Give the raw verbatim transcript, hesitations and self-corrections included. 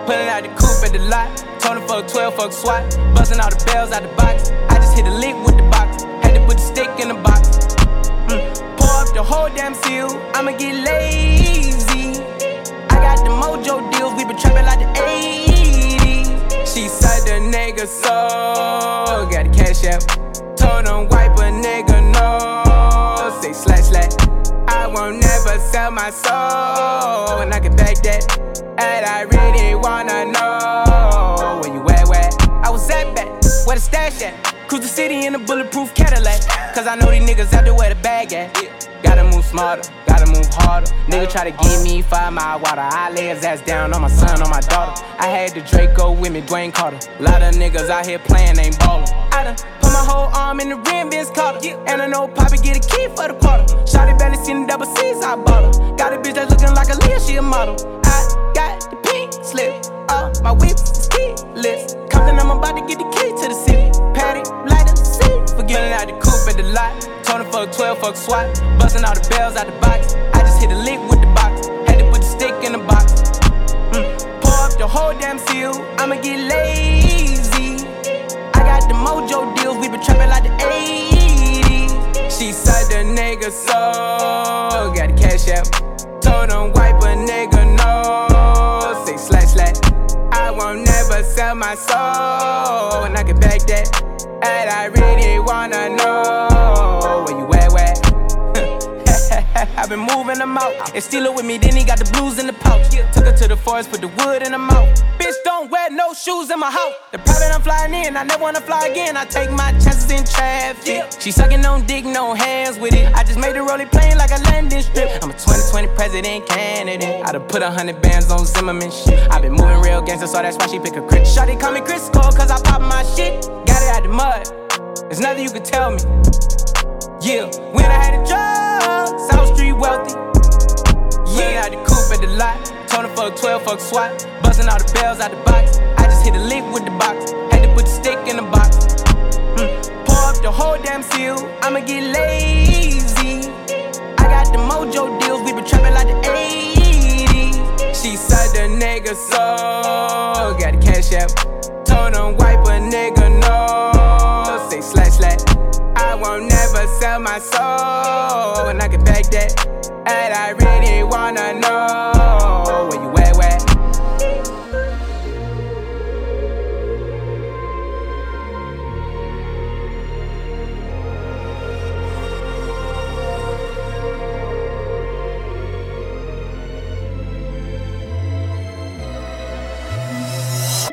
Pulling out the coupe at the lot. Told him fuck twelve, fuck SWAT. Busting all the bells out the box. I just hit a lick with the box. Had to put the stick in the box. Mm. Pour up the whole damn seal. I'ma get lazy. I got the mojo deals. We been trapping like the eighties. She said the nigga so. Got the cash out. Told him wipe a nigga no. Say slash slash. I won't never sell my soul. And I can back that. And I really wanna know where you at, where I was at back, where the stash at. Cruise the city in a bulletproof Cadillac. Cause I know these niggas out there where the bag at. Gotta move smarter, gotta move harder. Nigga try to give me five mile water. I lay his ass down on my son, on my daughter. I had the Draco with me, Dwayne Carter. Lot of niggas out here playing, ain't ballin'. I done put my whole arm in the rim, Vince Carter. And I know Poppy get a key for the quarter. Shawty barely seen the double C's, I bought her. Got a bitch that's looking like a Leah, she a model. I got the pink slip, uh, my whip is keyless. Compton, I'm about to get the key to the city. Patty, light up the seat. Forgetting out the coupe at the lot. Told him fuck twelve, fuck SWAT. Busting all the bells out the box. I just hit a lick with the box. Had to put the stick in the box. Mm. Pour up the whole damn seal. I'ma get lazy. I got the mojo deals. We been trapping like the eighties. She said the nigga so. Got the cash out. Told him wipe a nigga no. Say slash slash. I won't never sell my soul. And I can back that. And I really wanna know where you at, where I've been moving them out. And steal it with me, then he got the blues in the pouch. Took her to the forest, put the wood in her mouth. Bitch, don't wear no shoes in my house. The private I'm flying in, I never wanna fly again. I take my chances in traffic. She sucking on dick, no hands with it. I just made the rolling plane like a landing strip. I'm a twenty twenty president candidate. I done put a hundred bands on Zimmerman shit. I been moving real gangster, so that's why she pick a crit. Shawty call me Chris Cole, cause I pop my shit. Got it out the mud, there's nothing you can tell me. Yeah, when I had a job, South Street wealthy. Yeah, I had the coupe at the lot. Told him fuck twelve, fuck SWAT. Busting all the bells out the box. I just hit a lick with the box. Had to put the stick in the box. Mm. Pour up the whole damn seal. I'ma get lazy. I got the mojo deals. We been trapping like the eighties. She said the nigga so. Got the cash out. Told him wipe a nigga no. Say slash slash. I won't never sell my soul. And I can back that. And I really